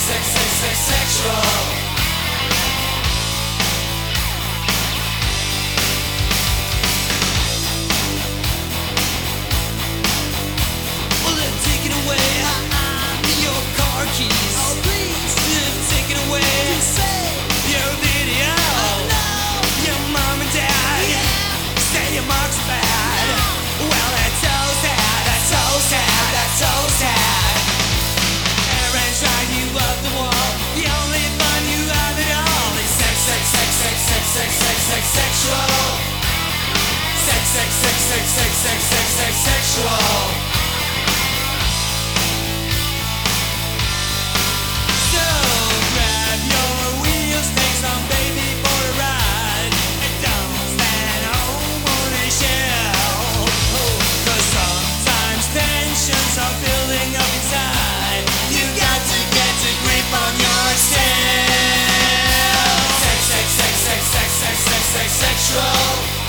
sexual. Well, they're taking away your car keys. Oh, please. They're taking away your video. Oh, no. Your mom and dad say your marks are bad. Well, that's so sad. That's so sad. That's so sad. Parents drive you up the wall. The only fun you have at all is sexual. Sexual. So grab your wheels, take some baby for a ride, and don't stand home on a shelf. 'Cause sometimes tensions are building up inside. You got to get a grip on yourself. Sexual.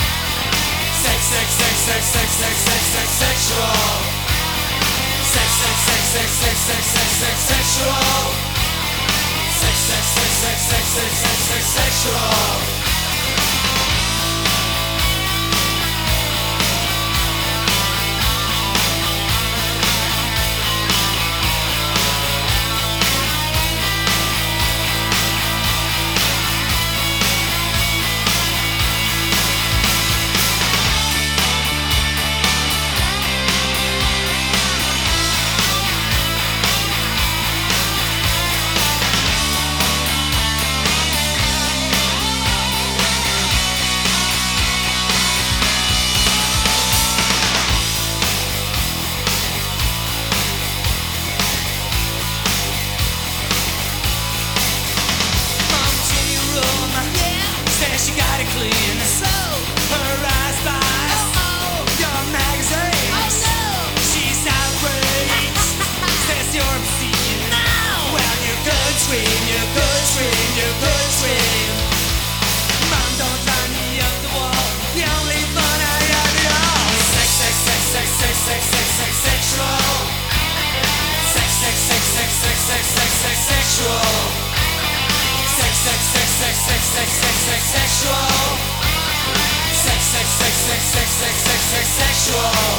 Sexual. She got it clean, so her eyes spies your magazine. Oh no, she's outraged. Says you're obscene. No, well you could scream, you could scream, you could scream. Mom, don't tie me up the wall. The only fun I have at all is sexual. Sexual.